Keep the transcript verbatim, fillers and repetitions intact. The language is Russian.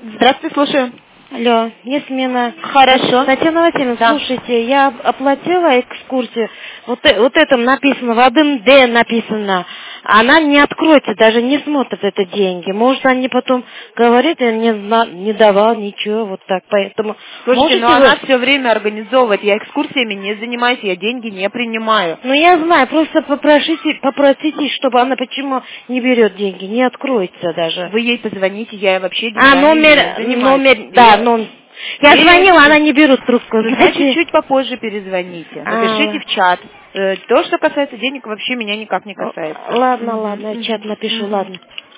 Здравствуйте, слушаю. Алло, мне смена. Хорошо. Татьяна Васильевна, Да. слушайте, я оплатила экскурсию. Вот, э- вот это написано, в один дэ написано. Она не откроется, даже не смотрит это деньги. Может, они потом говорят, я не, зна- не давал ничего, вот так. Поэтому Слушайте, можете но вы... она все время организовывает. Я экскурсиями не занимаюсь, я деньги не принимаю. Ну, я знаю, просто попросите, попросите, чтобы она почему не берет деньги, не откроется даже. Вы ей позвоните, я вообще А, деньгами номер, не занимаюсь. номер, да, И- номер. Я и- звонила, она не берет трубку. Значит, чуть попозже перезвоните. А, Напишите в чат. Э, То, что касается денег, вообще меня никак не касается. ладно, Мгм, ладно, в чат мгм, напишу, мгм. ладно.